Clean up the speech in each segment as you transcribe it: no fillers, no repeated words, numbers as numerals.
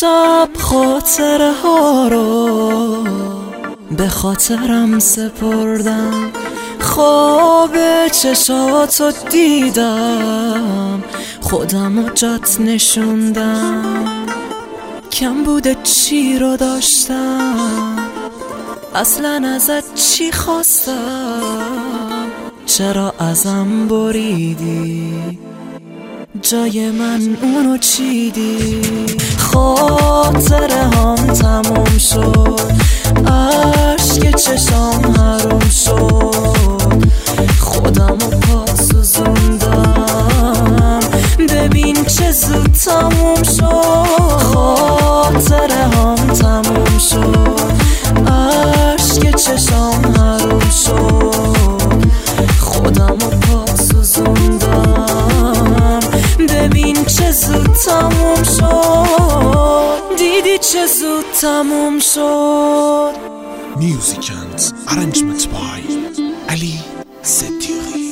امشب خاطره ها رو به خاطرم سپردم، خواب چشاتو دیدم، خودمو جات نشوندم. کم بوده چی رو داشتم، اصلا ازت چی خواستم، چرا ازم بریدی، جای من اونو چیدی. خاطره هم تموم شد، عشق چشام حروم شد، خودمو پاک سوزوندم، ببین چه زود تموم شد. خاطره هم تموم شد، عشق چشام حروم شد، خودمو پاک سوزوندم، ببین چه زود تموم شد، دیدی چه زود تموم شد. Musicians arrangement by Ali Sediri.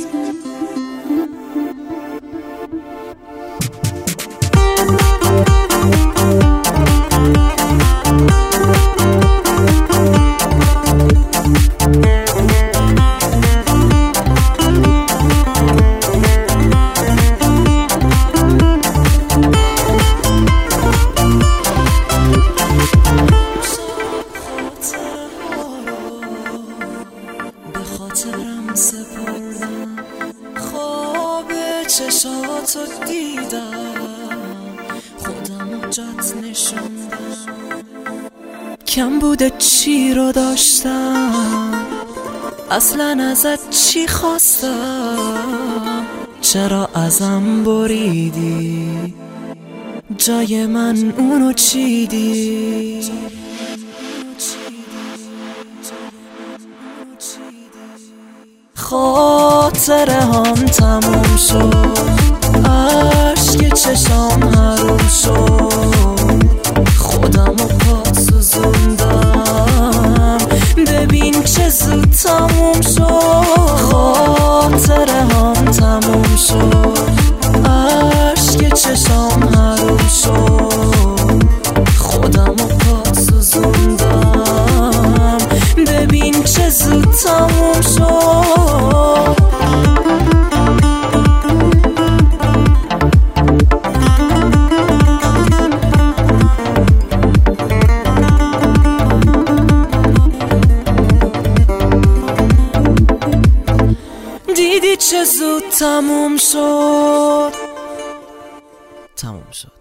خاطرم سپردم، خواب چشاتو دیدم، خودمو جات نشوندم. کم بوده چی رو داشتم، اصلا ازت چی خواستم، چرا ازم بریدی، جای من اونو چیدی. خاطره هم تموم شد، عشق چشام حروم شد، خودمو پاک سوزوندم، ببین چه زود تموم شد. خاطره هم تموم شد، عشق چشام حروم شد، خودمو پاک سوزوندم، ببین چه زود تموم شد. دیدی چه زود تموم شد.